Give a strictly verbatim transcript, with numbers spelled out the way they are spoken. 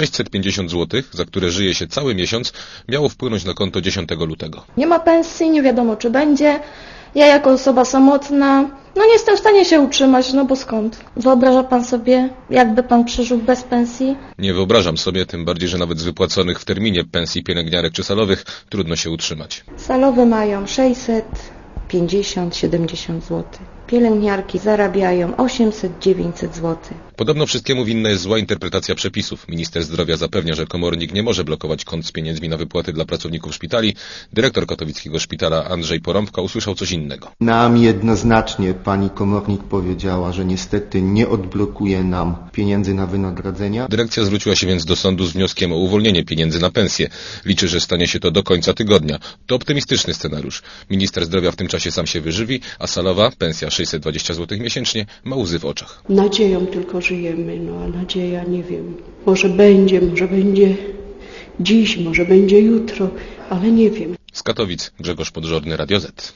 sześćset pięćdziesiąt złotych, za które żyje się cały miesiąc, miało wpłynąć na konto dziesiątego lutego. Nie ma pensji, nie wiadomo czy będzie. Ja jako osoba samotna, no nie jestem w stanie się utrzymać, no bo skąd? Wyobraża pan sobie, jakby pan przeżył bez pensji? Nie wyobrażam sobie, tym bardziej, że nawet z wypłaconych w terminie pensji pielęgniarek czy salowych trudno się utrzymać. Salowe mają sześćset pięćdziesiąt siedemdziesiąt złotych. Pielęgniarki zarabiają osiemset dziewięćset złotych. Podobno wszystkiemu winna jest zła interpretacja przepisów. Minister zdrowia zapewnia, że komornik nie może blokować kont z pieniędzmi na wypłaty dla pracowników szpitali. Dyrektor katowickiego szpitala Andrzej Porąbka usłyszał coś innego. Nam jednoznacznie pani komornik powiedziała, że niestety nie odblokuje nam pieniędzy na wynagrodzenia. Dyrekcja zwróciła się więc do sądu z wnioskiem o uwolnienie pieniędzy na pensję. Liczy, że stanie się to do końca tygodnia. To optymistyczny scenariusz. Minister zdrowia w tym czasie sam się wyżywi, a salowa, pensja sześćset dwadzieścia złotych miesięcznie, ma łzy w oczach. Nadzieją tylko żyjemy, no a nadzieja, nie wiem, może będzie, może będzie dziś, może będzie jutro, ale nie wiem. Z Katowic Grzegorz Podżorny, Radio Z.